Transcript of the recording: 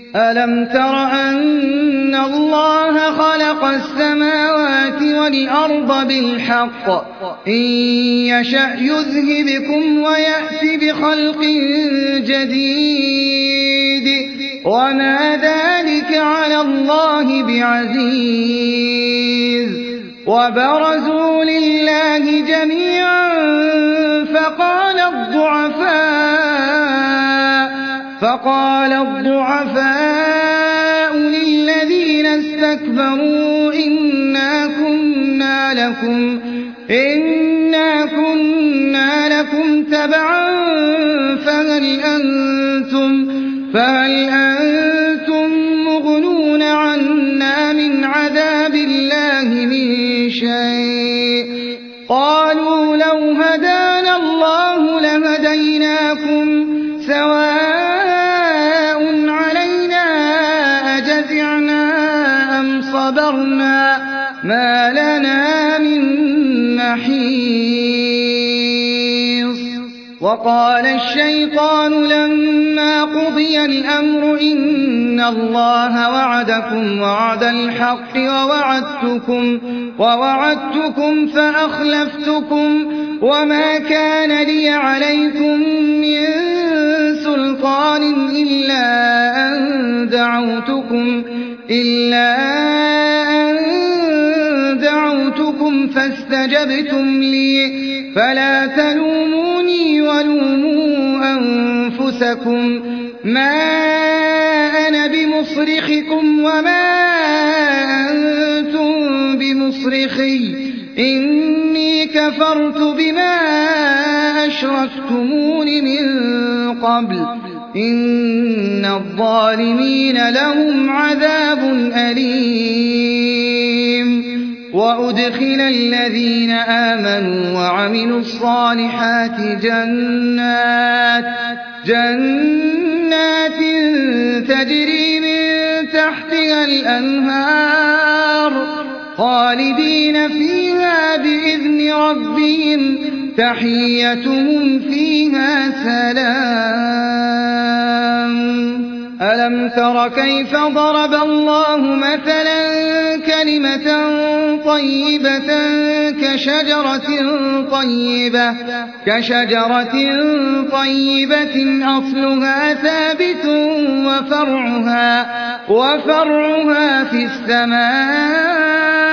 ألم تر أن الله خلق السماوات والأرض بالحق إن يشأ يذهبكم ويأت بخلق جديد وما ذلك على الله بعزيز وبرزوا لله جميعا فقال الضعفاء للذين استكبروا إنا كنا لكم تبعا فهل أنتم مغنون عنا من عذاب الله من شيء قالوا لو هدانا الله لهديناكم سواء علينا أجزعنا أم صبرنا ما لنا من محيص وقال الشيطان لما قضي الأمر إن الله وعدكم وعد الحق ووعدتكم فأخلفتكم وما كان لي عليكم من سلطان إلا أن دعوتكم فاستجبتم لي فلا تلوموني ولوموا أنفسكم ما أنا بمصرخكم وما أنتم بمصرخي إني كفرت بما أشركتمون من قبل إن الظالمين لهم عذاب أليم وأدخل الذين آمنوا وعملوا الصالحات جنات تجري من تحتها الأنهار خالدين فيها بإذن ربهم تحيتهم فيها سلام ألم تر كيف ضرب الله مثلا كلمة طيبة كشجرة طيبة أصلها ثابت وفرعها في السماء